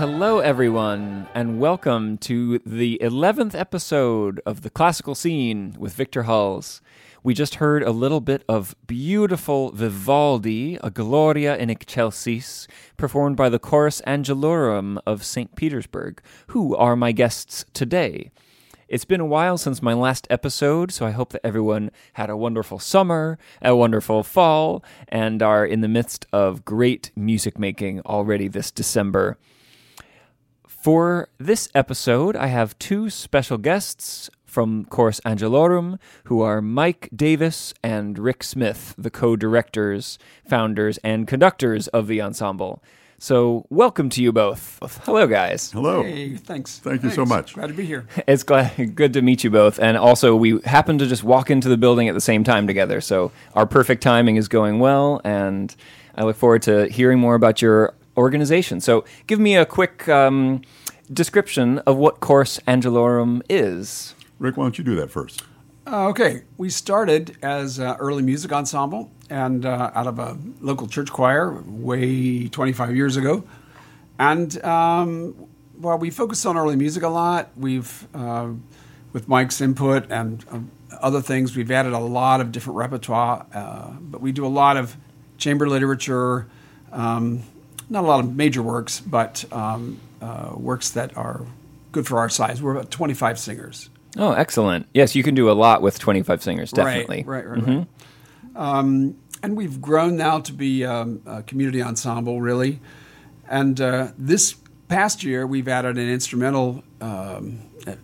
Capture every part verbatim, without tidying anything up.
hello everyone, and welcome to the eleventh episode of The Classical Scene with Victor Hulls. We just heard a little bit of beautiful Vivaldi, a Gloria in Excelsis, performed by the Chorus Angelorum of Saint Petersburg, who are my guests today. It's been a while since my last episode, so I hope that everyone had a wonderful summer, a wonderful fall, and are in the midst of great music making already this December. For this episode, I have two special guests from Chorus Angelorum, who are Mike Davis and Rick Smith, the co-directors, founders, and conductors of the ensemble. So, welcome to you both. Hello, guys. Hello. Hey, thanks. Thank thanks. you so much. Glad to be here. It's glad, good to meet you both. And also, we happened to just walk into the building at the same time together. So, our perfect timing is going well, and I look forward to hearing more about your organization. So, give me a quick um, description of what Chorus Angelorum is. Rick, why don't you do that first? Uh, okay, we started as an early music ensemble and uh, out of a local church choir way twenty-five years ago. And um, while we focus on early music a lot, we've, uh, with Mike's input and uh, other things, we've added a lot of different repertoire. Uh, but we do a lot of chamber literature, um, not a lot of major works, but um, uh, works that are good for our size. We're about twenty-five singers. Oh, excellent. Yes, you can do a lot with twenty-five singers, definitely. Right, right, right. Mm-hmm. right. Um, and we've grown now to be um, a community ensemble, really. And uh, this past year, we've added an instrumental, um,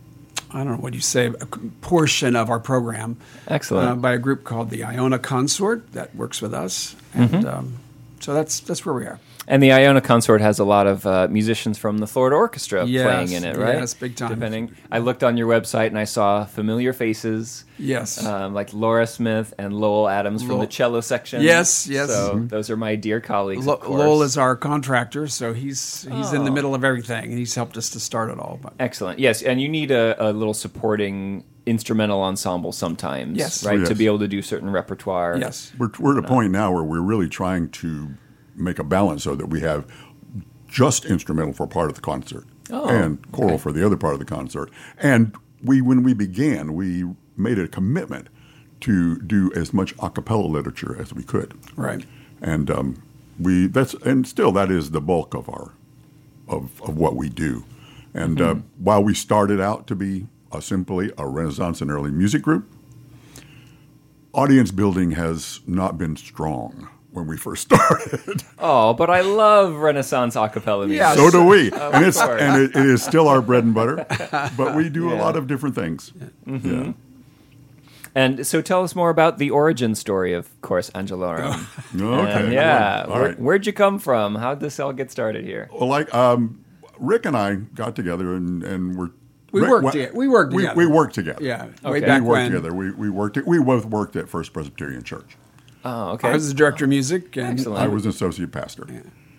I don't know what you say, a portion of our program. Excellent. Uh, by a group called the Iona Consort that works with us. And Mm-hmm. um, so that's that's where we are. And the Iona Consort has a lot of uh, musicians from the Florida Orchestra Yes, playing in it, right? yes, big time. Depending, I looked on your website and I saw familiar faces. Yes. Um, like Laura Smith and Lowell Adams from Lowell- the cello section. Yes, yes. So Mhm. those are my dear colleagues. Lo- of course. Lowell is our contractor, so he's he's in the Oh. middle of everything, and he's helped us to start it all. But Excellent. Yes, and you need a, a little supporting instrumental ensemble sometimes, Yes. right, Oh, yes. to be able to do certain repertoire. yes, We're, we're at a point now where we're really trying to make a balance so that we have just instrumental for part of the concert Oh, and choral okay. for the other part of the concert. And we, when we began, we made a commitment to do as much a cappella literature as we could. right. And um, we that's and still that is the bulk of our of, of what we do. And uh, while we started out to be a, simply a Renaissance and early music group, audience building has not been strong when we first started. Oh, but I love Renaissance a cappella music. Yeah. So do we, and it's course. and it, it is still our bread and butter. But we do a lot of different things. Yeah. And so tell us more about the origin story of Chorus Angelorum. Okay. And yeah, All where, right. where'd you come from? How'd this all get started here? Well, like um, Rick and I got together and and we're We Rick- worked well, toge- we worked we, together. We worked together. Yeah, Okay. way We back we worked when. together. We we worked. We both worked at First Presbyterian Church. Oh, okay. I was the director of music, and Excellent. I was an associate pastor,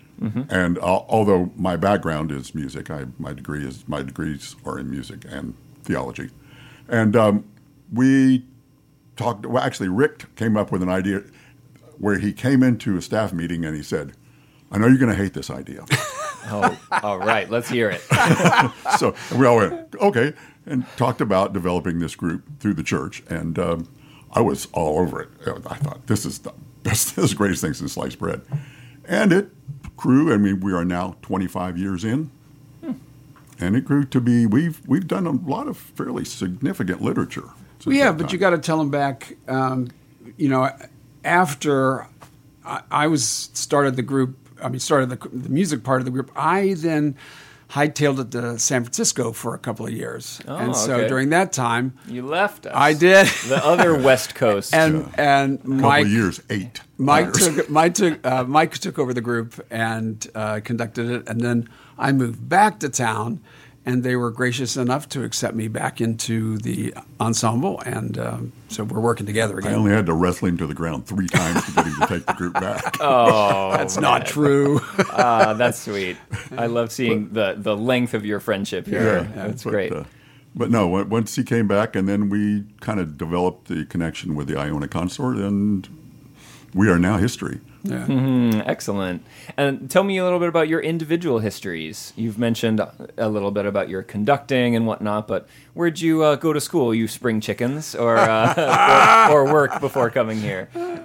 and uh, although my background is music, I my degree is my degrees are in music and theology, and um, we talked. Well, actually, Rick came up with an idea where he came into a staff meeting and he said, "I know you're going to hate this idea." Oh, all right. Let's hear it. So we all went, okay, and talked about developing this group through the church. And um, I was all over it. I thought, this is the best, this is the greatest thing since sliced bread. And it grew. I mean, we are now twenty-five years in. Hmm. And it grew to be, we've we've done a lot of fairly significant literature. since well, yeah, that but you time. got to tell them back. Um, you know, after I, I was started the group, I mean, started the, the music part of the group. I then hightailed it to San Francisco for a couple of years, Oh, and so okay. during that time, You left us. I did. The other West Coast. and and couple Mike of years, eight. Mike years. took Mike took uh, Mike took over the group and uh, conducted it, and then I moved back to town, and they were gracious enough to accept me back into the ensemble, and um, so we're working together I again. only had to wrestle him to the ground three times to get him to take the group back. Oh, That's not true. ah, that's sweet. I love seeing the, the length of your friendship here. That's but, great. uh, but no, on- once he came back, and then we kind of developed the connection with the Iona Consort, and we are now history. Yeah. Mm, excellent. And tell me a little bit about your individual histories. You've mentioned a little bit about your conducting and whatnot, but where'd you uh, go to school? You spring chickens or, uh, or or work before coming here?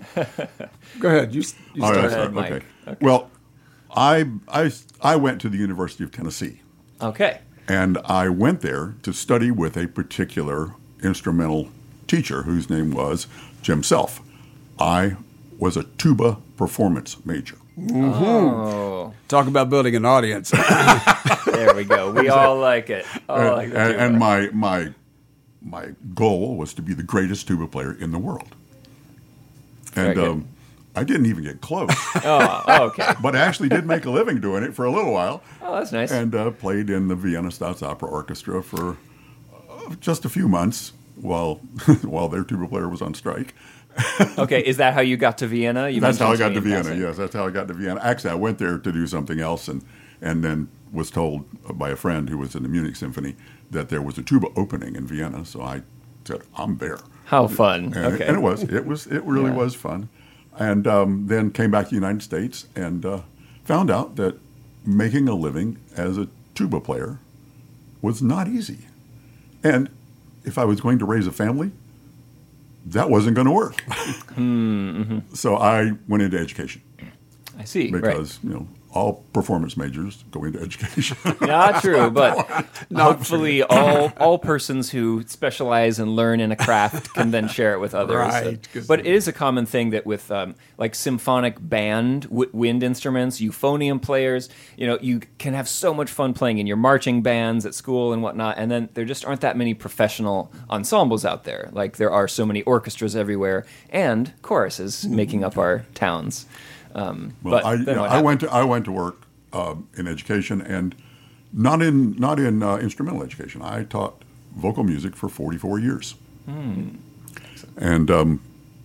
Go ahead. You, you Oh, start. yeah, ahead, sorry. Mike. Okay. Okay. Well, I, I, I went to the University of Tennessee, Okay. and I went there to study with a particular instrumental teacher whose name was Jim Self. I was a tuba performance major. Oh, Talk about building an audience. there we go. We all like it. All and, like the and, tuba. and my my my goal was to be the greatest tuba player in the world. Very And good. um, I didn't even get close, Oh, oh, okay. but I actually did make a living doing it for a little while, Oh, that's nice. and uh, played in the Vienna Staatsopera Orchestra for uh, just a few months while while their tuba player was on strike. Okay, is that how you got to Vienna? You That's how I mentioned got to me in Vienna. passing. Yes, that's how I got to Vienna. Actually, I went there to do something else, and and then was told by a friend who was in the Munich Symphony that there was a tuba opening in Vienna. So I said, "I'm there." How fun. And, Okay. and it was. It was. It really Yeah. was fun. And um, then came back to the United States and uh, found out that making a living as a tuba player was not easy. And if I was going to raise a family, that wasn't going to work. mm-hmm. So I went into education I see. because you know all performance majors go into education. Right. Not true, but hopefully all all persons who specialize and learn in a craft can then share it with others. Right, 'cause- But it is a common thing that with um, like symphonic band, w- wind instruments, euphonium players, you know, you can have so much fun playing in your marching bands at school and whatnot, and then there just aren't that many professional ensembles out there. Like there are so many orchestras everywhere and choruses making up our towns. Um, Well, but I, then yeah, what I happened? went to I went to work uh, in education and not in not in uh, instrumental education. I taught vocal music for forty-four years, Hmm. and um,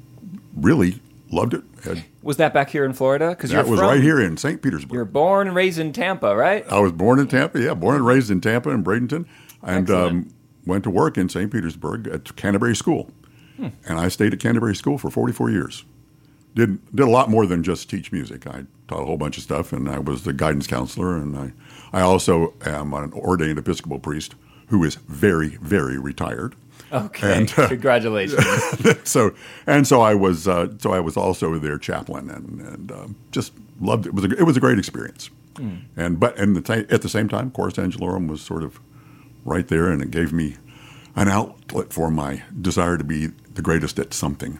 really loved it. Had, Was that back here in Florida? Because you're that was from, right here in Saint Petersburg. You're born and raised in Tampa, right? I was born in Tampa. Yeah, born and raised in Tampa and Bradenton, and Excellent. um, went to work in Saint Petersburg at Canterbury School, Hmm. and I stayed at Canterbury School for forty-four years. Did did a lot more than just teach music. I taught a whole bunch of stuff, and I was the guidance counselor, and I I also am an ordained Episcopal priest who is very very retired. Okay, And, uh, congratulations. so and so I was uh, so I was also their chaplain, and and um, just loved it. It was a, it was a great experience. And but and the t- at the same time, Chorus Angelorum was sort of right there, and it gave me an outlet for my desire to be the greatest at something.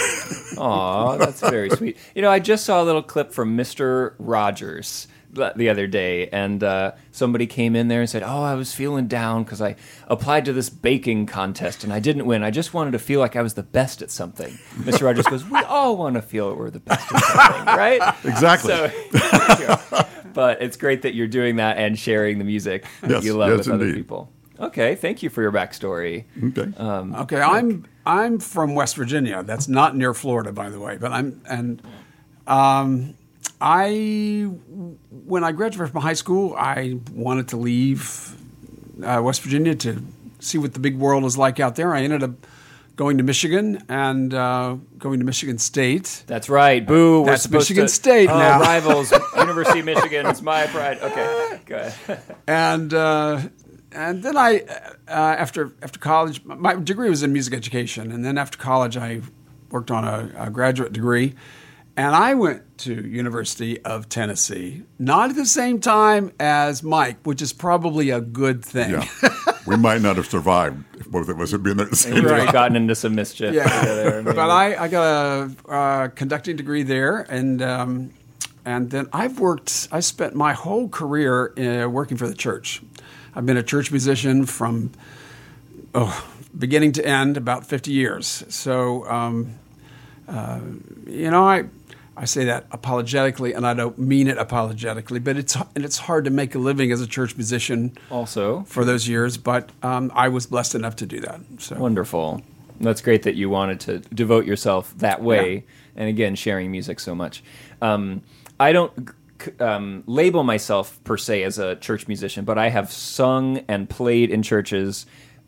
Aw, that's very sweet. You know, I just saw a little clip from Mister Rogers the the other day, and uh, somebody came in there and said, "Oh, I was feeling down because I applied to this baking contest and I didn't win. I just wanted to feel like I was the best at something." Mister Rogers goes, "We all want to feel we're the best at something, right?" Exactly. So, but it's great that you're doing that and sharing the music that Yes, you love yes, with other indeed. people. Okay, thank you for your backstory. Okay. Um, Okay, I'm I'm from West Virginia. That's not near Florida, by the way. But I'm and um, I when I graduated from high school, I wanted to leave uh, West Virginia to see what the big world is like out there. I ended up going to Michigan and uh, going to Michigan State. That's right. Boo. We're That's supposed Michigan to, State oh, now. Rivals. University of Michigan. It's my pride. Okay. Go ahead. And uh, and then I uh, after after college, my degree was in music education, and then after college, I worked on a, a graduate degree, and I went to University of Tennessee, not at the same time as Mike, which is probably a good thing. Yeah. We might not have survived if both of us had been there at the same We've time. already gotten into some mischief Yeah. together. maybe. But I, I got a uh, conducting degree there, and um, and then I've worked. I spent my whole career uh, working for the church. I've been a church musician from oh, beginning to end, about fifty years. So, um, uh, you know, I I say that apologetically, and I don't mean it apologetically, but it's and it's hard to make a living as a church musician also for those years. But um, I was blessed enough to do that. So. wonderful. That's great that you wanted to devote yourself that way. Yeah. And again, sharing music so much. Um, I don't c- um, label myself per se as a church musician, but I have sung and played in churches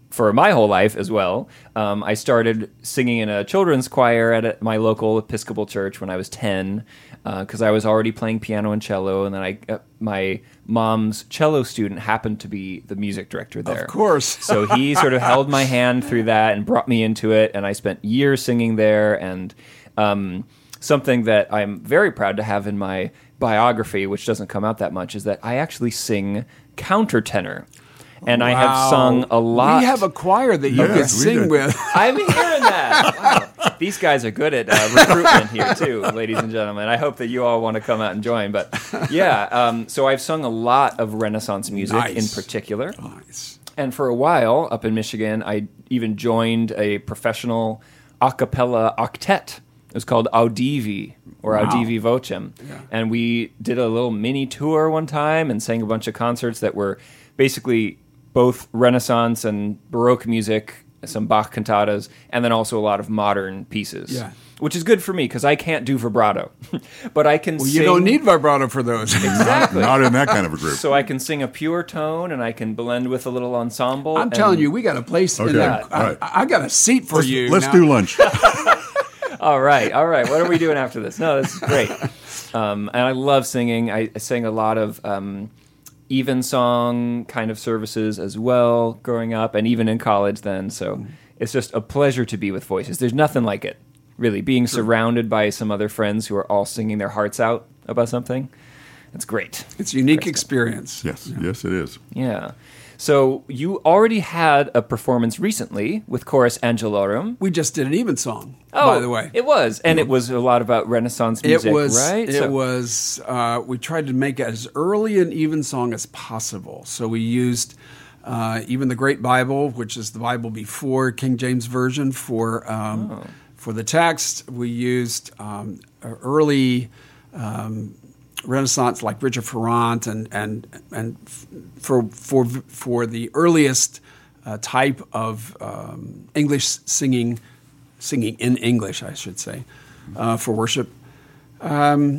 for my whole life as well. Um, I started singing in a children's choir at a, my local Episcopal church when I was ten, because uh, I was already playing piano and cello, and then I uh, my mom's cello student happened to be the music director there. Of course. So he sort of held my hand through that and brought me into it, and I spent years singing there, and um, something that I'm very proud to have in my biography, which doesn't come out that much, is that I actually sing countertenor. And wow. I have sung a lot. We have a choir that you Yes, could we sing did. with. I'm hearing that. Wow. These guys are good at uh, recruitment here, too, ladies and gentlemen. I hope that you all want to come out and join. But yeah, um, so I've sung a lot of Renaissance music Nice. in particular. Nice. And for a while up in Michigan, I even joined a professional a cappella octet. It was called Audivi, or Wow. Audivi Vocem. Yeah. And we did a little mini tour one time and sang a bunch of concerts that were basically both Renaissance and Baroque music, some Bach cantatas, and then also a lot of modern pieces. Yeah. Which is good for me, because I can't do vibrato. But I can Well, sing... you don't need vibrato for those. Exactly. Not in that kind of a group. So I can sing a pure tone, and I can blend with a little ensemble. I'm and- telling you, we got a place in Okay, there. all right. I, I got a seat for let's you. let's now. do lunch. All right, all right. What are we doing after this? No, this is great. Um, and I love singing. I, I sang a lot of um, evensong kind of services as well growing up, and even in college then. So it's just a pleasure to be with voices. There's nothing like it, really. Being surrounded by some other friends who are all singing their hearts out about something. It's great. It's a unique experience. Yes, yes, it is. Yeah. So you already had a performance recently with Chorus Angelorum. We just did an evensong, Oh, by the way. it was, and it was a lot about Renaissance music, It was. right? It So- was. Uh, we tried to make it as early an evensong as possible. So we used uh, even the Great Bible, which is the Bible before King James Version, for um, Oh. for the text. We used um, early um, Renaissance, like Richard Ferrand, and and and f- for for for the earliest uh, type of um, English singing, singing in English, I should say, uh, for worship. Um,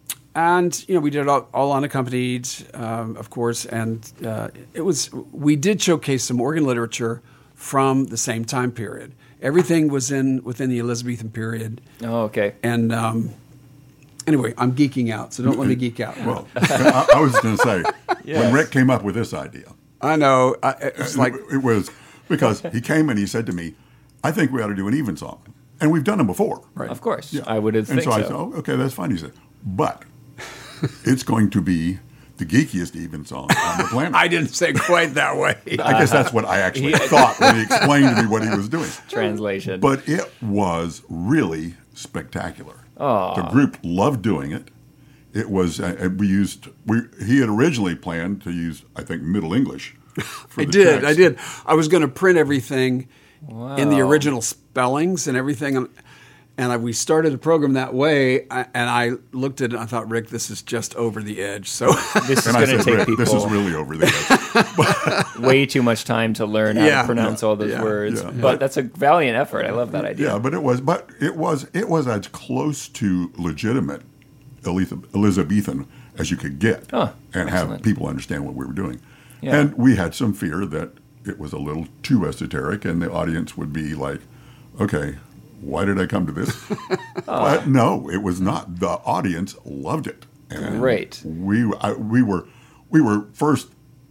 and you know, we did it all, all unaccompanied, um, of course, and uh, it was. We did showcase some organ literature from the same time period. Everything was in within the Elizabethan period. Oh, okay. And um, anyway, I'm geeking out, so don't let me geek out. Well, I, I was going to say, Yes. when Rick came up with this idea, I know. I, it's like it was because he came and he said to me, I think we ought to do an evensong. And we've done them before. Right. Of course, Yeah. I would have And think so I so. said, oh, okay, that's fine. He said, but it's going to be the geekiest evensong on the planet. I didn't say quite that way. I guess that's what I actually thought when he explained to me what he was doing. Translation. But it was really spectacular. The group loved doing it. It was uh, we used we he had originally planned to use I think Middle English. For I the did. text. I did. I was going to print everything in the Wow. original spellings and everything, and, and I, we started the program that way. I, and I looked at it and I thought, Rick, this is just over the edge. So This is And I going to said, take Rick, people this is really over the edge. way too much time to learn how Yeah. to pronounce all those Yeah. words. Yeah. But that's a valiant effort. I love that idea. Yeah, but it was, but it was, it was as close to legitimate Elith- Elizabethan as you could get, Huh, and excellent. have people understand what we were doing. Yeah. And we had some fear that it was a little too esoteric, and the audience would be like, "Okay, why did I come to this?" But no, it was not. The audience loved it. And Great. We I, we were we were first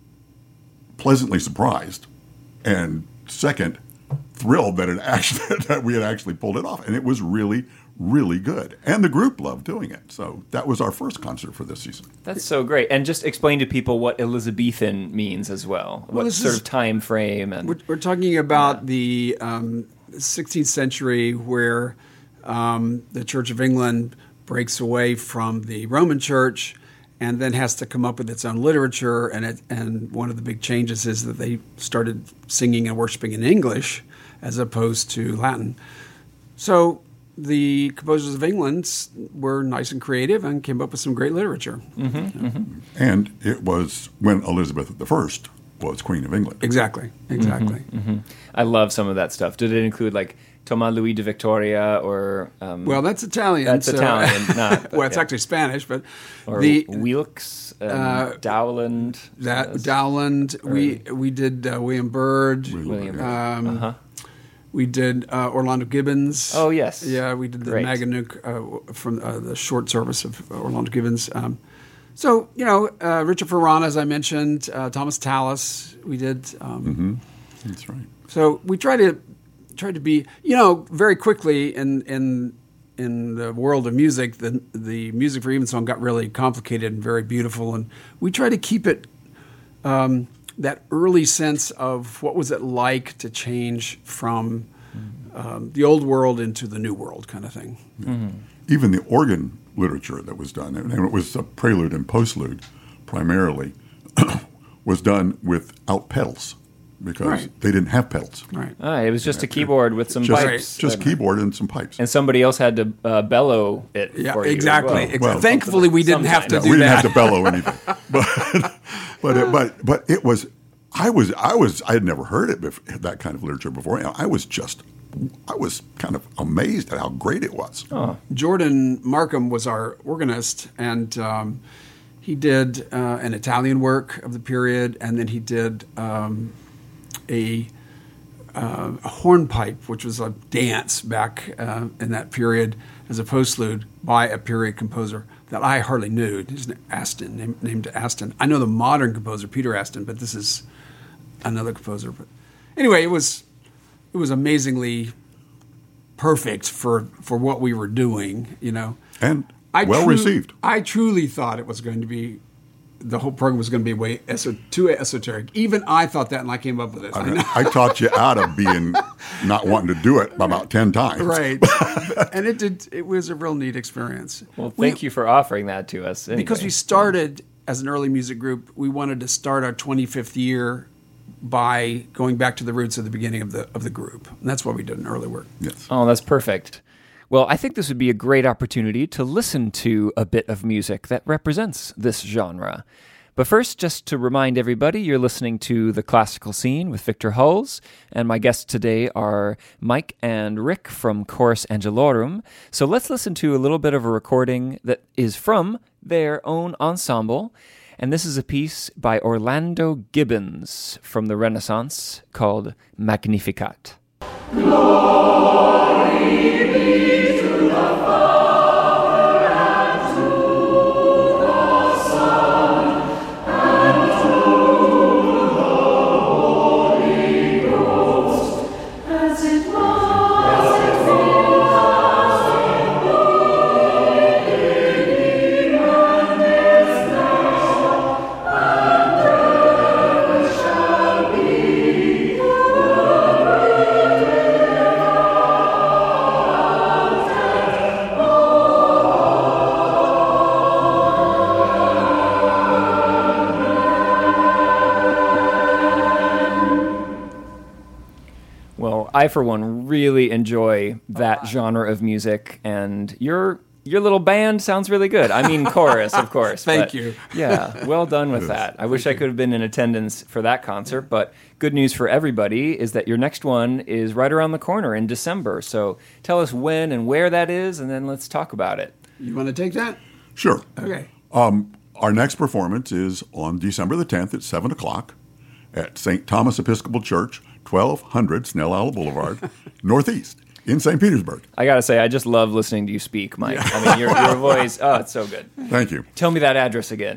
pleasantly surprised, and second thrilled that it actually that we had actually pulled it off, and it was really really good, and the group loved doing it. So that was our first concert for this season. That's so great. And just explain to people what Elizabethan means as well. What this sort is- of time frame and We're, we're talking about the um, sixteenth century, where um, the Church of England breaks away from the Roman Church, and then has to come up with its own literature. And it, and one of the big changes is that they started singing and worshiping in English as opposed to Latin. So the composers of England were nice and creative and came up with some great literature. And it was when Elizabeth the First was Queen of England. Exactly, exactly. Mm-hmm, mm-hmm. I love some of that stuff. Did it include like Thomas Louis de Victoria or? Um, well, that's Italian. That's so, Italian. Not, well, it's yeah. actually Spanish, but or the Wilkes, um, uh, Dowland. that uh, Dowland. or- we we did uh, William Byrd. William. Um, uh-huh. We did uh, Orlando Gibbons. Oh yes. Yeah, we did the Great. Maganuke uh, from uh, the short service of Orlando Gibbons. Um, so you know, uh, Richard Ferrana, as I mentioned, uh, Thomas Tallis. We did. Um, Mm-hmm. That's right. So we try to try to be, you know, very quickly in in in the world of music, the the music for Evensong got really complicated and very beautiful, and we try to keep it. Um, that early sense of what was it like to change from um, the old world into the new world kind of thing. Mm-hmm. Even the organ literature that was done, and it was a prelude and postlude primarily, was done without pedals because Right. they didn't have pedals. Right. Ah, it was just a keyboard with some Just, pipes. just and, keyboard and some pipes. and somebody else had to uh, bellow it Yeah, for you as exactly. well. exactly. Well, Thankfully, we didn't have to sometimes. do we didn't that. have to bellow anything, but but it, but but it was. I was I was I had never heard it before, that kind of literature before. I was just I was kind of amazed at how great it was. Oh. Jordan Markham was our organist, and um, he did uh, an Italian work of the period, and then he did um, a, uh, a hornpipe, which was a dance back uh, in that period as a postlude by a period composer that I hardly knew. He's Aston, named, named Aston. I know the modern composer, Peter Aston, but this is another composer. But anyway, it was it was amazingly perfect for, for what we were doing, you know. And I well tru- received. I truly thought it was going to be, the whole program was going to be way eso- too esoteric. Even I thought that, and I came up with it. I, I mean, know. I taught you out of being not wanting to do it about ten times. Right. And it did. It was a real neat experience. Well, thank you for offering that to us. Anyway. Because we started as an early music group, we wanted to start our twenty-fifth year by going back to the roots of the beginning of the of the group, and that's why we did an early work. Yes. Oh, that's perfect. Well, I think this would be a great opportunity to listen to a bit of music that represents this genre. But first, just to remind everybody, you're listening to The Classical Scene with Victor Hulls, and my guests today are Mike and Rick from Chorus Angelorum. So let's listen to a little bit of a recording that is from their own ensemble, and this is a piece by Orlando Gibbons from the Renaissance called Magnificat. I, for one, really enjoy that genre of music, and your your little band sounds really good. I mean, chorus, of course. Thank but, you. Yeah, well done with that. I wish I could have been in attendance for that concert, but good news for everybody is that your next one is right around the corner in December. So tell us when and where that is, and then let's talk about it. You want to take that? Sure. Okay. Um, our next performance is on December the tenth at seven o'clock at Saint Thomas Episcopal Church, twelve hundred Snell Owl Boulevard, Northeast, in Saint Petersburg. I got to say, I just love listening to you speak, Mike. Yeah. I mean, your, your voice, oh, it's so good. Thank you. Tell me that address again.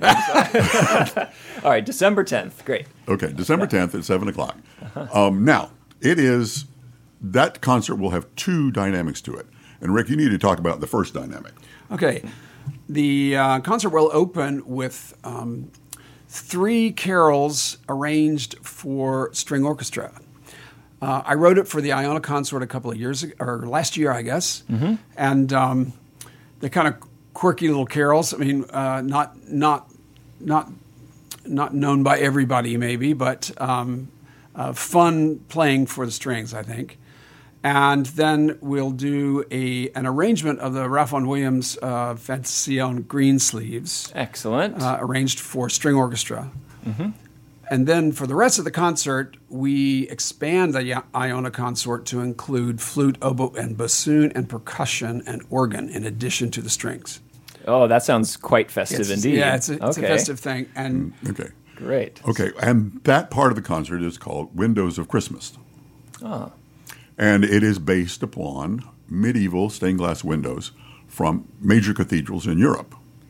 All right, December tenth. Great. Okay, December tenth at seven o'clock. Um, now, it is, that concert will have two dynamics to it. And Rick, you need to talk about the first dynamic. Okay. The uh, concert will open with um, three carols arranged for string orchestra. Uh, I wrote it for the Iona Consort a couple of years ago, or last year, I guess. Mm-hmm. And um, they're kind of quirky little carols. I mean, uh, not not not not known by everybody, maybe, but um, uh, fun playing for the strings, I think. And then we'll do a an arrangement of the Ralph Vaughan Williams uh, Fantasia on Greensleeves. Excellent. Uh, arranged for string orchestra. Mm-hmm. And then for the rest of the concert, we expand the Iona consort to include flute, oboe, and bassoon, and percussion and organ in addition to the strings. Oh, that sounds quite festive It's- indeed. Yeah, it's a, it's okay. a festive thing. And Okay. Great. Okay, and that part of the concert is called Windows of Christmas. Oh. And it is based upon medieval stained glass windows from major cathedrals in Europe.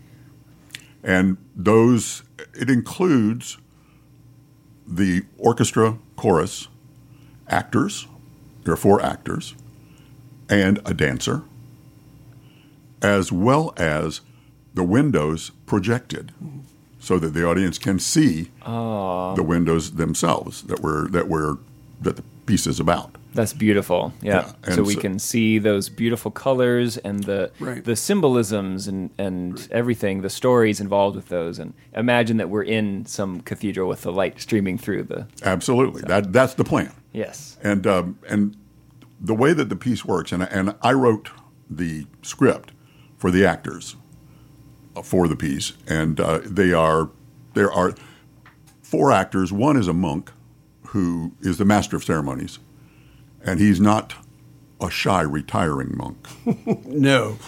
And those, it includes the orchestra, chorus, actors, there are four actors, and a dancer, as well as the windows projected so that the audience can see the windows themselves that we're, that we're, that the piece is about. That's beautiful. Yeah. Yeah, so and we so- can see those beautiful colors and the Right. the symbolisms and, and everything, the stories involved with those. And imagine that we're in some cathedral with the light streaming through the. Absolutely. That, that's the plan. Yes. And um, and the way that the piece works, and and I wrote the script for the actors for the piece, and uh, they are there are four actors. One is a monk who is the master of ceremonies, and he's not a shy retiring monk. no.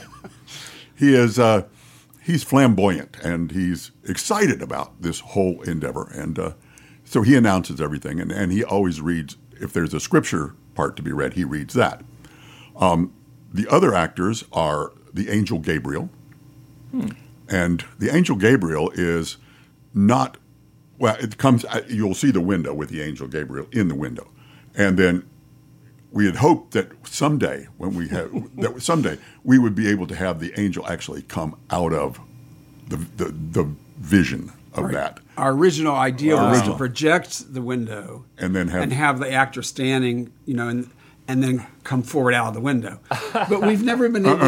He is uh, he's flamboyant and he's excited about this whole endeavor, and uh, so he announces everything, and, and he always reads, if there's a scripture part to be read, he reads that. Um, the other actors are the angel Gabriel, hmm. and the angel Gabriel is not, well, it comes, you'll see the window with the angel Gabriel in the window, and then we had hoped that someday, when we have that someday we would be able to have the angel actually come out of the the, the vision of Right. that, Our original idea was Original. to project the window and then have and have the actor standing, you know, and and then come forward out of the window. But we've never been able to.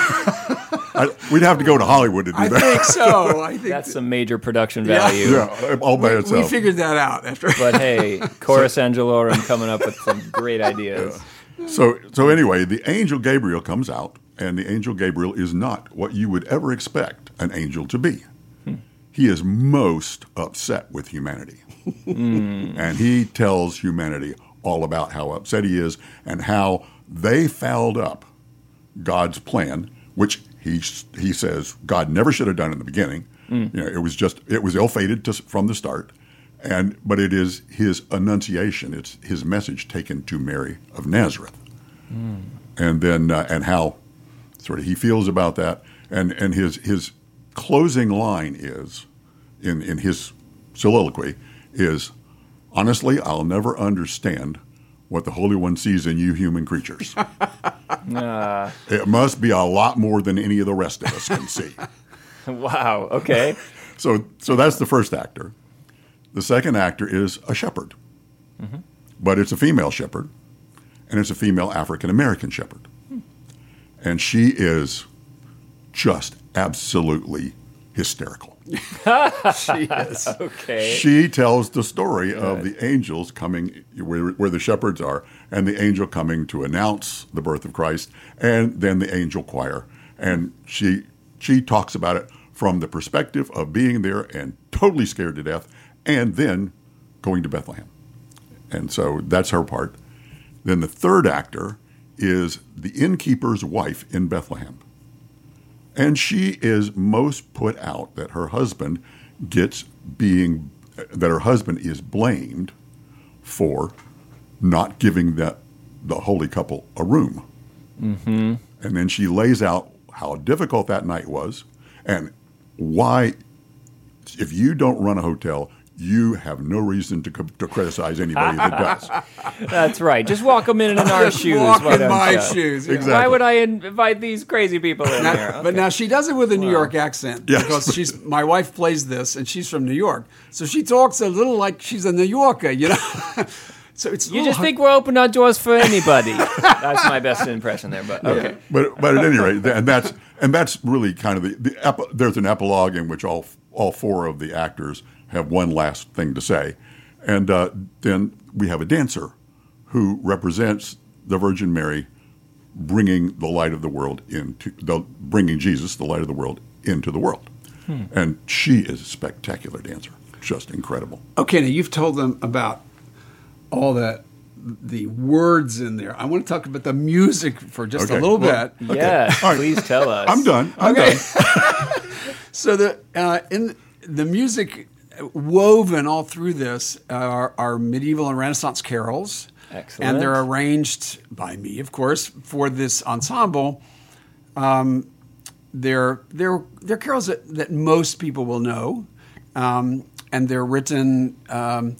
I, we'd have to go to Hollywood to do I that. think so. I think That's some major production Yeah. value. Yeah, all by we, itself. we figured that out after. But hey, Chorus Angelorum coming up with some great ideas. So, so anyway, the angel Gabriel comes out, and the angel Gabriel is not what you would ever expect an angel to be. Hmm. He is most upset with humanity. mm. And he tells humanity all about how upset he is and how they fouled up God's plan, which he he says God never should have done in the beginning. Mm. You know, it was just it was ill-fated to, from the start. And but it is his annunciation, it's his message taken to Mary of Nazareth, mm. and then uh, and how sort of he feels about that, and and his his closing line is in in his soliloquy is, honestly, I'll never understand what the Holy One sees in you human creatures. uh. It must be a lot more than any of the rest of us can see. Wow. Okay. So so that's the first actor. The second actor is a shepherd, mm-hmm. but it's a female shepherd, and it's a female African-American shepherd. Hmm. And she is just absolutely hysterical. She is. Okay. She tells the story Good. of the angels coming, where, where the shepherds are, and the angel coming to announce the birth of Christ, and then the angel choir. And she she talks about it from the perspective of being there and totally scared to death, and then going to Bethlehem. And so that's her part. Then the third actor is the innkeeper's wife in Bethlehem. And she is most put out that her husband gets being, that her husband is blamed for not giving that, the holy couple a room. Mm-hmm. And then she lays out how difficult that night was and why, if you don't run a hotel, you have no reason to, to criticize anybody that does. That's right. Just walk them in in our Just shoes. walk why in don't my you? shoes. Yeah. Exactly. Why would I invite these crazy people in Now- here? Okay. But now she does it with a New York accent Yes. because she's my wife plays this and she's from New York, so she talks a little like she's a New Yorker, you know. So it's a You little just hard- think we're open our doors for anybody. That's my best impression there, but okay. But but at any rate, and that's and that's really kind of the, the epi- there's an epilogue in which all all four of the actors have one last thing to say, and uh, then we have a dancer who represents the Virgin Mary, bringing the light of the world into the bringing Jesus, the light of the world, into the world, hmm. and she is a spectacular dancer, just incredible. Okay, now you've told them about all the the words in there. I want to talk about the music for just Okay, a little well, bit. okay. Yes, All right. please tell us. I'm done. I'm Okay. done. So the uh, in the music woven all through this are, are medieval and Renaissance carols. Excellent. And they're arranged by me, of course, for this ensemble. Um, they're they're they're carols that, that most people will know, um, and they're written. Um,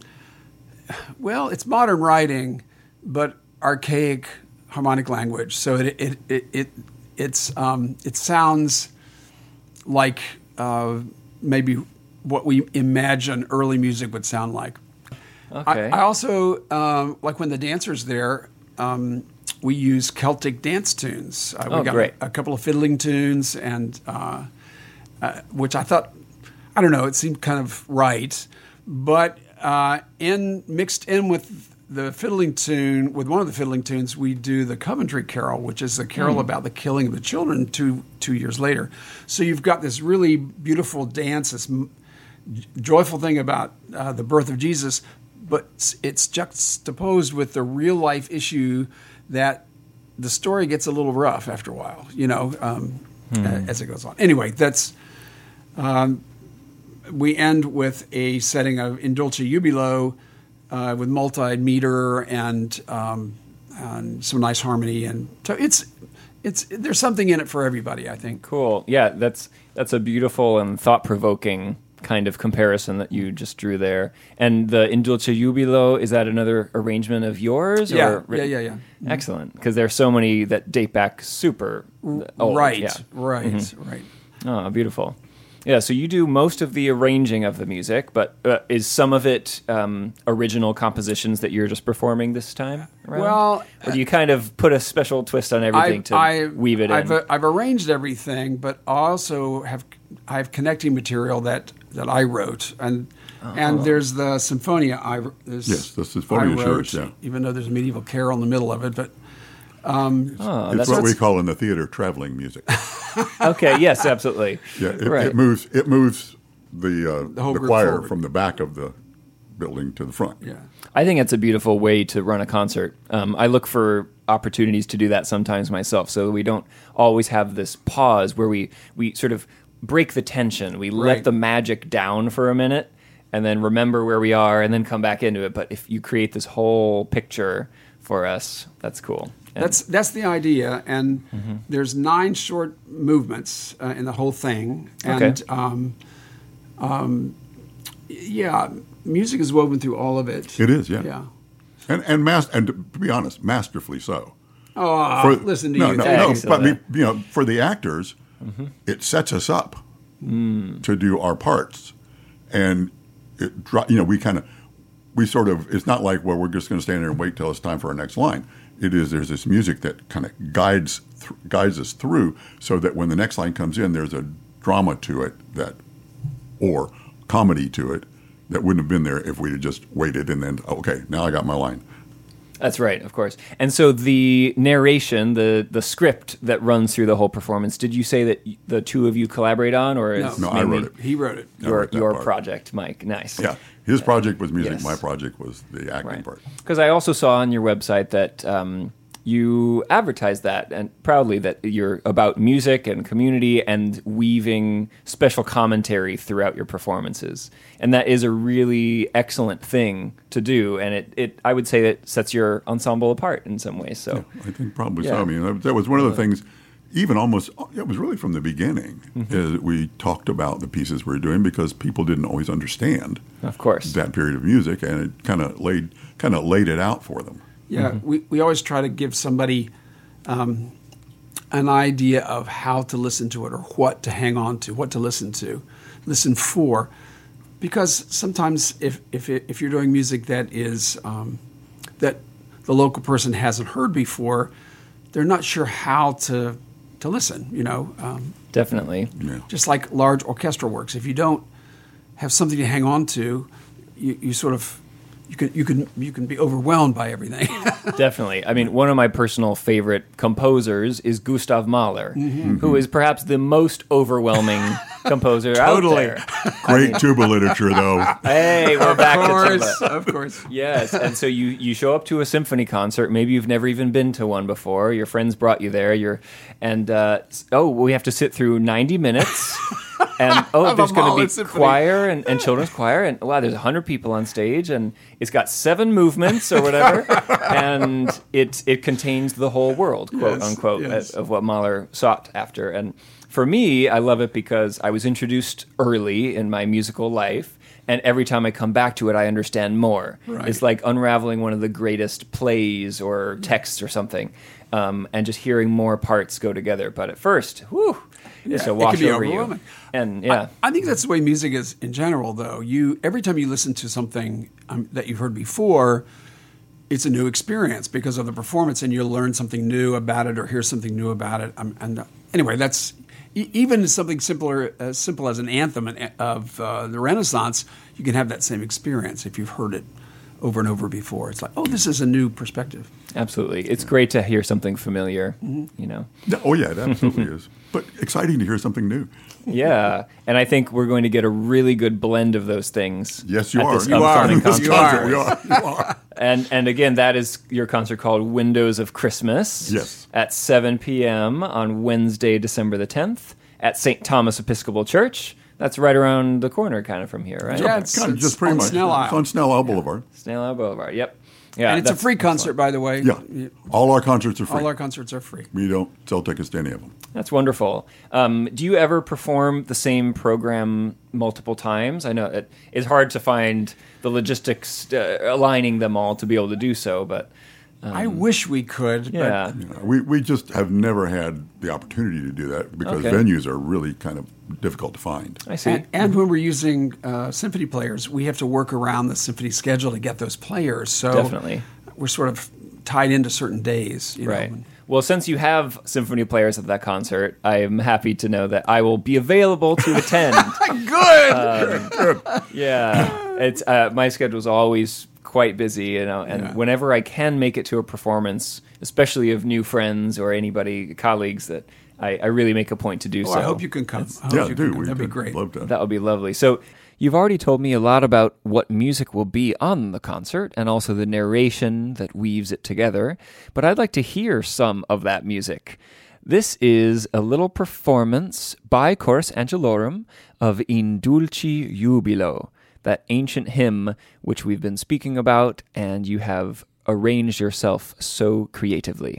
well, it's modern writing, but archaic harmonic language. So it it it, it it's um, it sounds like uh, maybe what we imagine early music would sound like. Okay. I, I also, um, like when the dancer's there, um, we use Celtic dance tunes. Uh, we Oh, got great. A, a couple of fiddling tunes, and uh, uh, which I thought, I don't know, it seemed kind of right. But uh, in mixed in with the fiddling tune, with one of the fiddling tunes, we do the Coventry Carol, which is the carol about the killing of the children two two years later. So you've got this really beautiful dance, this m- joyful thing about uh, the birth of Jesus, but it's- it's juxtaposed with the real life issue that the story gets a little rough after a while, you know, um, a- as it goes on. Anyway, that's um, we end with a setting of In Dulce Jubilo uh, with multi-meter and um, and some nice harmony, and so it's it's there's something in it for everybody, I think. Cool. Yeah, that's that's a beautiful and thought-provoking kind of comparison that you just drew there. And the In Dulce Jubilo, is that another arrangement of yours? Yeah, or yeah, yeah, yeah. Excellent, because there's so many that date back super old. right, Yeah. right, right. Oh, beautiful. Yeah, so you do most of the arranging of the music, but uh, is some of it um, original compositions that you're just performing this time around? Well, or do you kind of put a special twist on everything to I, weave it I've, in? uh, I've arranged everything, but I also have I have connecting material that, that I wrote, and and there's the Symphonia. I there's, Yes, the Sinfonia I wrote, Church, yeah. even though there's a medieval carol in the middle of it, but oh, It's that's what we call in the theater traveling music. okay. Yes, absolutely. Yeah, it, right. it moves. It moves the uh, the, whole group choir forward. from the back of the building to the front. yeah. I think it's a beautiful way to run a concert. Um, I look for opportunities to do that sometimes myself, so we don't always have this pause where we, we sort of break the tension. We Right. let the magic down for a minute and then remember where we are and then come back into it. But if you create this whole picture for us, that's cool. And- That's that's the idea, and Mm-hmm. there's nine short movements uh, in the whole thing, and Okay. um, um, yeah, music is woven through all of it. It is, yeah. yeah. And and mas- and to be honest, masterfully so. Oh, For- listen to no, you. No, Thanks. no, but I mean, you know, for the actors, it sets us up to do our parts, and it, dri- you know, we kind of, we sort of. It's not like, well, we're just going to stand there and wait till it's time for our next line. It is. There's this music that kind of guides th- guides us through, so that when the next line comes in, there's a drama to it that, or comedy to it, that wouldn't have been there if we'd have just waited and then, okay, now I got my line. That's right, of course. And so the narration, the the script that runs through the whole performance, did you say that y- the two of you collaborate on, or is No, I mainly wrote it. He wrote it. I your wrote that your part. project, Mike? Nice. Yeah, his project was music. Yes. My project was the acting Right. part. Because I also saw on your website that um, you advertise that and proudly that you're about music and community and weaving special commentary throughout your performances, and that is a really excellent thing to do. And it, it I would say it sets your ensemble apart in some ways. So I think probably Yeah. so. I mean, that- that was one of the things. Even almost, it was really from the beginning. Mm-hmm. Uh, we talked about the pieces we were doing because people didn't always understand of course, that period of music, and it kind of laid kind of laid it out for them. Yeah, Mm-hmm. we, we always try to give somebody um, an idea of how to listen to it or what to hang on to, what to listen to, listen for. Because sometimes if if, it, if you're doing music that is um, that the local person hasn't heard before, they're not sure how to to listen. You know, um, definitely. Yeah. just like large orchestral works. If you don't have something to hang on to, you, you sort of you can you can you can be overwhelmed by everything. Definitely. I mean, one of my personal favorite composers is Gustav Mahler, mm-hmm. who is perhaps the most overwhelming composer totally. out there. Great I mean, tuba literature, though. Hey, we're of back course, to tuba. Of course. Yes, and so you, you show up to a symphony concert. Maybe you've never even been to one before. Your friends brought you there. You're, and, uh, oh, we have to sit through ninety minutes. And, oh, there's going to be symphony. choir and, and children's choir. And, wow, there's one hundred people on stage. And it's got seven movements or whatever. And it it contains the whole world, quote, yes, unquote, yes. of what Mahler sought after. And for me, I love it because I was introduced early in my musical life. And every time I come back to it, I understand more. Right. It's like unraveling one of the greatest plays or texts or something. Um, and just hearing more parts go together. But at first, whew, Yeah, it's a it wash can be over you. overwhelming. And yeah, I, I think that's the way music is in general, though. You every time you listen to something um, that you've heard before, it's a new experience because of the performance, and you'll learn something new about it or hear something new about it. Um, and uh, anyway, that's e- even something simpler, as simple as an anthem of uh, the Renaissance. You can have that same experience if you've heard it over and over before. It's like, oh, this is a new perspective. absolutely. It's great to hear something familiar, mm-hmm. you know. Yeah, oh, yeah, it absolutely is. But exciting to hear something new. Yeah, and I think we're going to get a really good blend of those things. Yes, you at are. This You upcoming are. concert. You are. You are. You are. And and again, that is your concert called Windows of Christmas. Yes. At seven p.m. on Wednesday, December the tenth at Saint Thomas Episcopal Church. That's right around the corner, kind of from here, right? Yeah, it's, kind of it's just pretty on much. Snell It's Isle. on Snell Isle Boulevard. Snail Isle Boulevard. Yep. Yeah, And it's a that's- free concert, by the way. Yeah. All our concerts are free. All our concerts are free. We don't sell tickets to any of them. That's wonderful. Um, do you ever perform the same program multiple times? I know it, it's hard to find the logistics uh, aligning them all to be able to do so, but um, I wish we could. yeah. You know, we, we just have never had the opportunity to do that because Okay. venues are really kind of difficult to find. I see. And, and when we're using uh, symphony players, we have to work around the symphony schedule to get those players. So Definitely. we're sort of tied into certain days. You Right. know. Well, since you have symphony players at that concert, I am happy to know that I will be available to attend. Good. Yeah, it's uh, my schedule is always quite busy, you know, and Yeah. whenever I can make it to a performance, especially of new friends or anybody, colleagues, that I, I really make a point to do Oh, so. I hope you can come. I hope Yeah, you do. can come. We That'd be could great. Love that. That would be lovely. So you've already told me a lot about what music will be on the concert and also the narration that weaves it together, but I'd like to hear some of that music. This is a little performance by Chorus Angelorum of In Dulci Jubilo, that ancient hymn which we've been speaking about, and you have arranged yourself so creatively.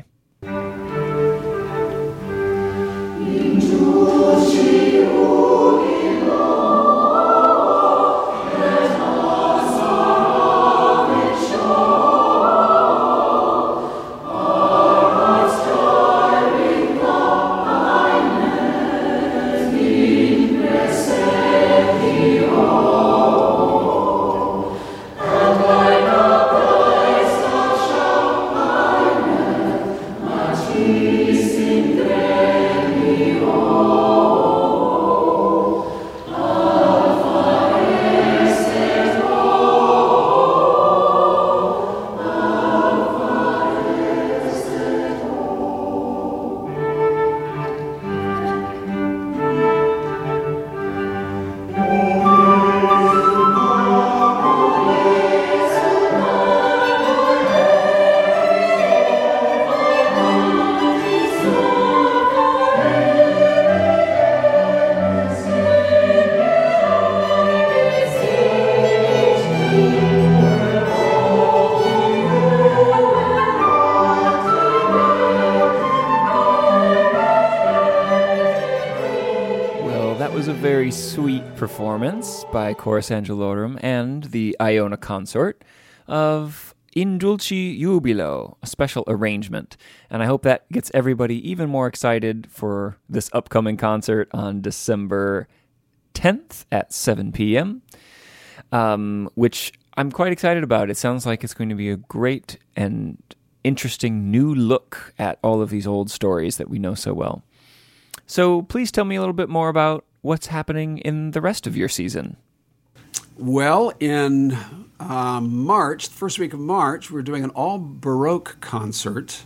Was a very sweet performance by Chorus Angelorum and the Iona Consort of In Dulci Jubilo, a special arrangement. And I hope that gets everybody even more excited for this upcoming concert on December tenth at seven p.m., um, which I'm quite excited about. It sounds like it's going to be a great and interesting new look at all of these old stories that we know so well. So please tell me a little bit more about what's happening in the rest of your season. Well, in um, March, the first week of March, we're doing an all Baroque concert.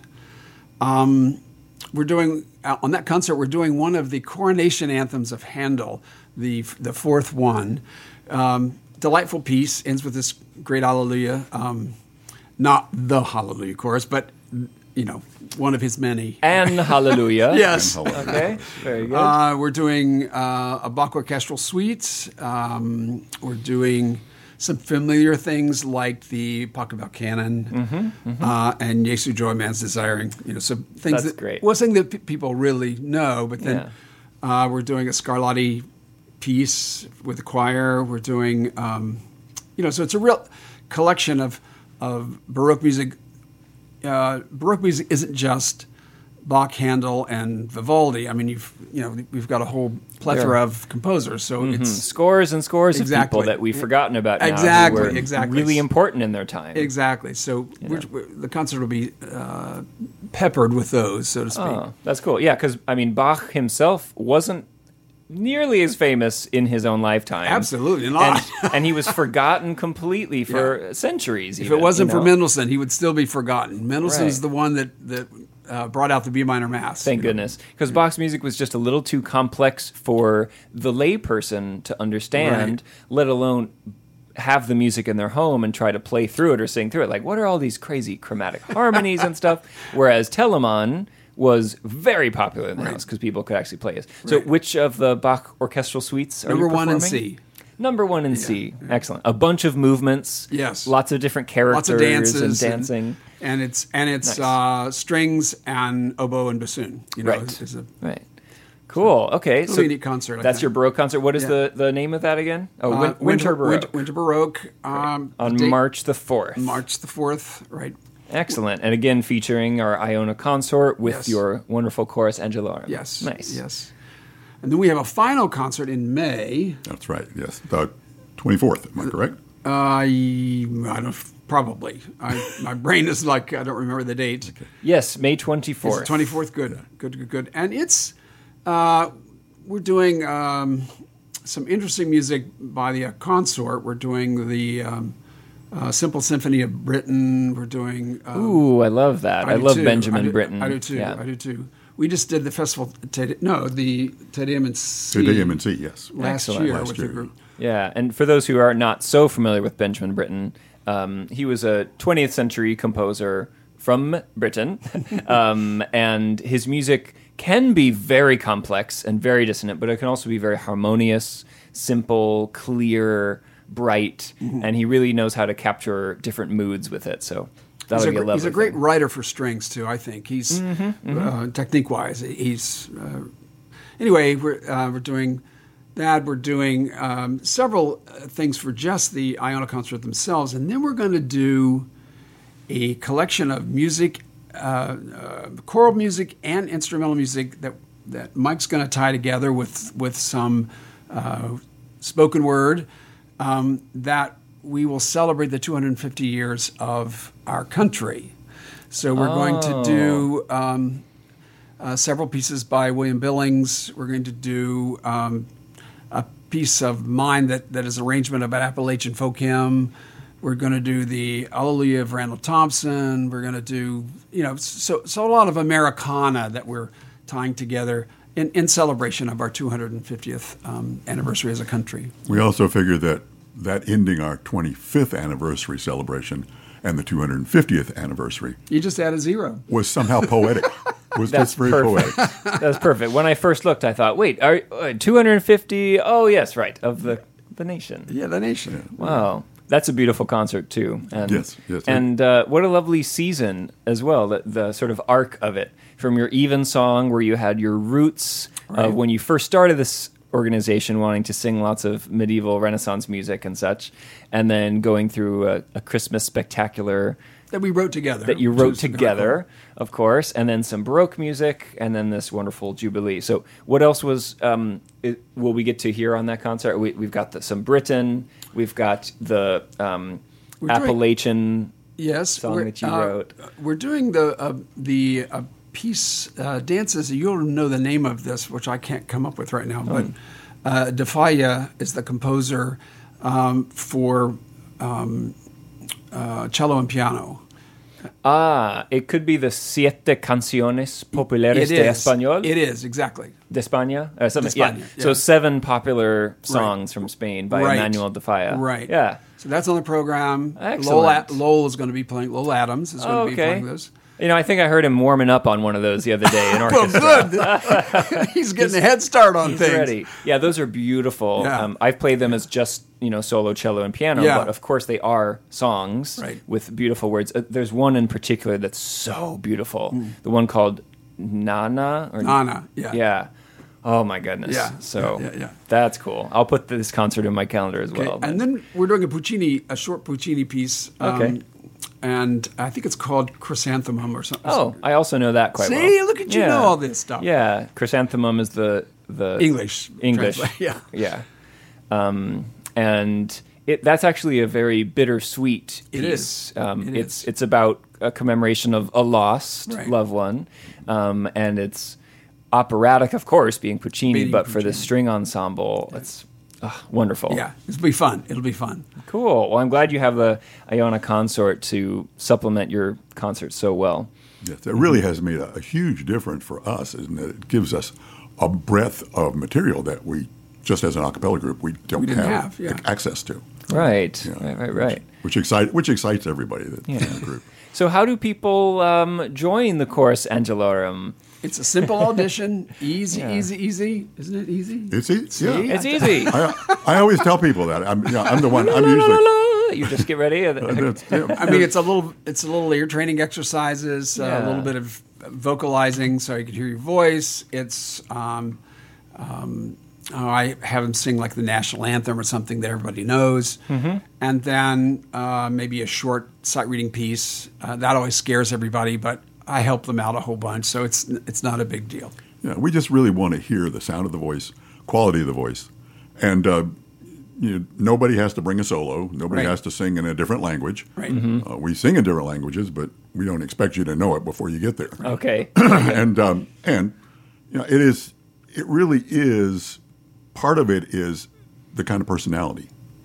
Um, we're doing uh, on that concert. We're doing one of the coronation anthems of Handel, the the fourth one. Um, delightful piece, ends with this great Hallelujah. Um, not the Hallelujah chorus, but you know, one of his many. And Hallelujah. Yes. And Hallelujah. Okay. Very good. Uh, we're doing uh, a Bach orchestral suite. Um, we're doing some familiar things like the Pachelbel Canon Mm-hmm, uh, and Jesu Joy Man's Desiring. You know, so things That's that great. well, something that pe- people really know. But then uh, we're doing a Scarlatti piece with the choir. We're doing, um, you know, so it's a real collection of of Baroque music. Uh, Baroque music isn't just Bach, Handel, and Vivaldi. I mean, you've you know we've got a whole plethora Yeah. of composers, so Mhm. it's Scores and scores of Exactly. people that we've forgotten about now who Exactly, were exactly. really important in their time. exactly. So we're, we're, the concert will be uh, peppered with those, so to speak. Oh, that's cool. Yeah, because, I mean, Bach himself wasn't nearly as famous in his own lifetime. Absolutely not. And, and he was forgotten completely for centuries. If even, it wasn't you know? for Mendelssohn, he would still be forgotten. Mendelssohn's Right. the one that that uh, brought out the B minor mass. Thank you know. goodness. Because Bach's music was just a little too complex for the layperson to understand, let alone have the music in their home and try to play through it or sing through it. Like, what are all these crazy chromatic harmonies and stuff? Whereas Telemann was very popular in the house because people could actually play it. So Right. which of the Bach orchestral suites are Number you one in performing? C. Number one in C. Excellent. A bunch of movements. Yes. Lots of different characters Lots of dances and dancing. and, and it's and it's Nice. uh, strings and oboe and bassoon. You know, Right. it's, it's a Right. Cool. Okay. It'll So be a neat concert, I that's think. your Baroque concert. What is Yeah. the, the name of that again? Oh, uh, Win- Winter Baroque. Winter, Winter Baroque um, on date- March the fourth. March the fourth, right? Excellent. And again, featuring our Iona consort with Yes. your wonderful chorus, Angelorum. Yes. Nice. Yes. And then we have a final concert in May. That's right. Yes, the twenty-fourth. Am I correct? Uh, I don't probably. I, my brain is like I don't remember the date. Yes, May It's twenty-fourth. the twenty-fourth. Good, good, good, good. And it's uh, we're doing um, some interesting music by the uh, consort. We're doing the um, uh, Simple Symphony of Britain. We're doing. Um, Ooh, I love that. I, do love too. Benjamin I do, Britten. I do too. Yeah. I do too. We just did the festival. Te, no, the Te Deum in C. Today, M and C. Yes. last Excellent. year Last with year. the group. Yeah, and for those who are not so familiar with Benjamin Britten, um, he was a twentieth century composer from Britain, um, and his music can be very complex and very dissonant, but it can also be very harmonious, simple, clear, bright, Mm-hmm. and he really knows how to capture different moods with it. So that He's would a, be a gr- lovely he's a great thing. writer for strings too. I think he's Mm-hmm, uh, technique-wise. He's uh, anyway. We're uh, we're doing that. We're doing um, several uh, things for just the Iona concert themselves, and then we're going to do a collection of music, uh, uh, choral music and instrumental music that that Mike's going to tie together with with some uh, spoken word um, that we will celebrate the two hundred fifty years of our country. So we're going to do um, uh, several pieces by William Billings. We're going to do um, a piece of mine that, that is an arrangement of an Appalachian folk hymn. We're going to do the Alleluia of Randall Thompson. We're going to do, you know, so so a lot of Americana that we're tying together in, in celebration of our two hundred fiftieth um, anniversary as a country. We also figured that that ending our twenty-fifth anniversary celebration and the two hundred fiftieth anniversary You just add a zero. was somehow poetic. Was That's just very perfect. poetic. That's perfect. When I first looked, I thought, wait, are uh, two hundred fifty? Oh, yes, right, of the the nation. Yeah, the nation. Wow. That's a beautiful concert, too. And, Yes, yes. And uh, what a lovely season as well, the, the sort of arc of it. From your Evensong, where you had your roots Right. of when you first started this organization, wanting to sing lots of medieval Renaissance music and such, and then going through a, a Christmas spectacular That we wrote together. that you which wrote is very together, of course, and then some Baroque music, and then this wonderful Jubilee. So, what else was? Um, it, will we get to hear on that concert? We, we've got the, some Britain. We've got the um, We're doing- Appalachian. yes, song we're, that you uh, wrote. We're doing the uh, the uh, piece uh, dances. You'll know the name of this, which I can't come up with right now. But uh, Defaya is the composer. um, for um, uh, cello and piano. Ah, it could be the Siete Canciones Populares It de is. Español. It is, exactly. De España? Uh, something, De yeah. España, So yeah. seven popular songs from Spain by Right. Emmanuel de Falla. Right. Yeah. So that's on the program. Excellent. Lowell, At- Lowell is going to be playing. Lowell Adams is going Oh, to be okay. playing those. You know, I think I heard him warming up on one of those the other day in Well, orchestra. good. He's getting a head start on He's things. ready. Yeah, those are beautiful. Yeah. Um, I've played them as just, you know, solo cello and piano, Yeah. but of course they are songs Right. with beautiful words. Uh, there's one in particular that's so beautiful. The one called Nana or Nana, yeah. Yeah. Oh my goodness. Yeah, So yeah, yeah, yeah. that's cool. I'll put this concert in my calendar as Okay, well. and then we're doing a Puccini, a short Puccini piece. um, Okay. And I think it's called Chrysanthemum or something. Oh, I also know that quite See, well. look at you know all this stuff. Yeah, chrysanthemum is the the English. English. translate- Yeah. yeah. Um, and it that's actually a very bittersweet piece. It is. Um, It it's is. it's about a commemoration of a lost Right. loved one, um, and it's operatic, of course, being Puccini, Being but for the Puccini. string ensemble, it's ah, wonderful. Yeah, it'll be fun. It'll be fun. Cool. Well, I'm glad you have the Iona Consort to supplement your concert so well. Yes, it really has made a, a huge difference for us, in that it gives us a breadth of material that we, just as an a cappella group, we don't We didn't have, have, yeah. access to. Right. Yeah. Right. Right. Right. Which excite, which excites everybody that's Yeah. in the group. So, how do people um, join the Chorus Angelorum? It's a simple audition. Easy, Yeah. easy, easy. Isn't it easy? It's e- See? yeah. It's easy. I, I always tell people that I'm, you know, I'm the one. I'm usually. You just get ready. That's- yeah. I mean, it's a little, it's a little ear training exercises, uh, Yeah. a little bit of vocalizing so you can hear your voice. It's, um, um, oh, I have them sing like the national anthem or something that everybody knows, Mm-hmm. and then uh, maybe a short sight reading piece. Uh, that always scares everybody, but I help them out a whole bunch, so it's it's not a big deal. Yeah, we just really want to hear the sound of the voice, quality of the voice, and uh, you know, nobody has to bring a solo. Nobody Right. has to sing in a different language. Right. Uh, we sing in different languages, but we don't expect you to know it before you get there. Okay. and um, and you know, it is it really is part of it is the kind of personality.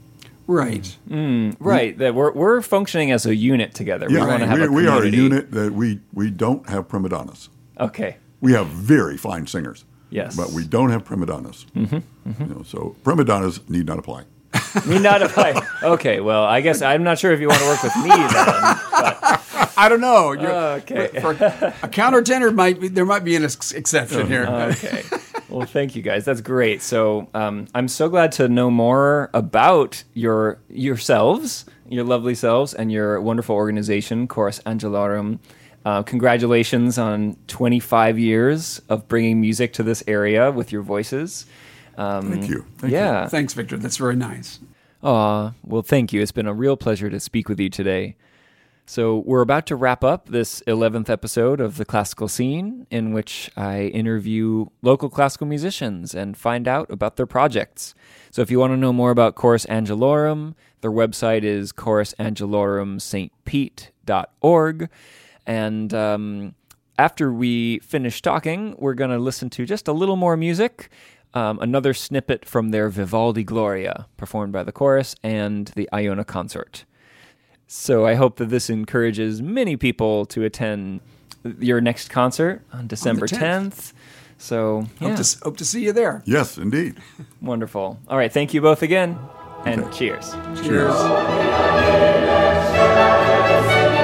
Right. Right. That we're we're functioning as a unit together. We Yeah, want to have we, a we are a community. unit that we we don't have prima donnas. Okay. We have very fine singers. Yes. But we don't have prima donnas. Mm-hmm, mm-hmm. You know, so prima donnas need not apply. Need not apply. Okay. Well, I guess I'm not sure if you want to work with me then. But I don't know. You're- Okay. For, for a countertenor might be there might be an ex- exception here. okay. Well, thank you guys. That's great. So um, I'm so glad to know more about your yourselves, your lovely selves, and your wonderful organization, Chorus Angelorum. Uh, congratulations on twenty-five years of bringing music to this area with your voices. Um, Thank you. Thank yeah. Thanks, Victor. That's very nice. Aw, well, thank you. It's been a real pleasure to speak with you today. So, we're about to wrap up this eleventh episode of The Classical Scene, in which I interview local classical musicians and find out about their projects. So, if you want to know more about Chorus Angelorum, their website is chorus angelorum st pete dot org. And um, after we finish talking, we're going to listen to just a little more music. Um, another snippet from their Vivaldi Gloria, performed by the chorus and the Iona Consort. So I hope that this encourages many people to attend your next concert on December tenth. tenth. So, yeah, Hope, to, hope to see you there. Yes, indeed. wonderful. All right, thank you both again, and cheers. Cheers. Cheers.